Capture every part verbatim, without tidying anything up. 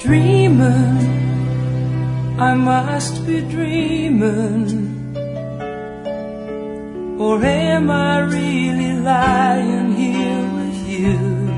dreaming, I must be dreaming, or am I really lying here with you?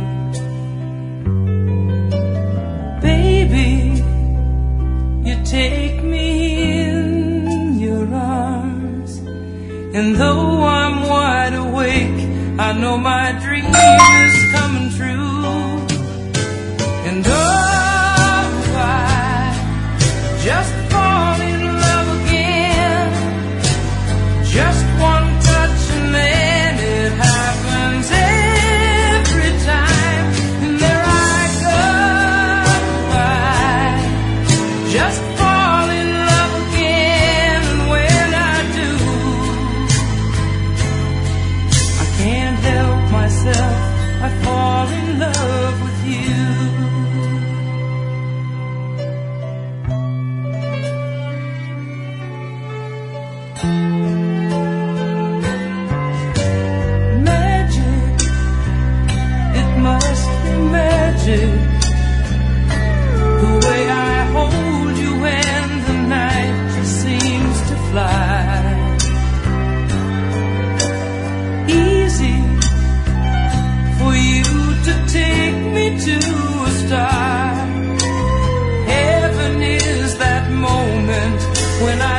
Baby, you take me in your arms, and though I'm wide awake, I know my dream is coming true. And oh, I just fall in love again, just one touch and then it happens every time. And there I go, I just fall in love again, and when I do, I can't help myself, I fall in love with you. Magic, it must be magic, the way I hold you when the night just seems to fly. Easy for you to take me to a star. Heaven is that moment when I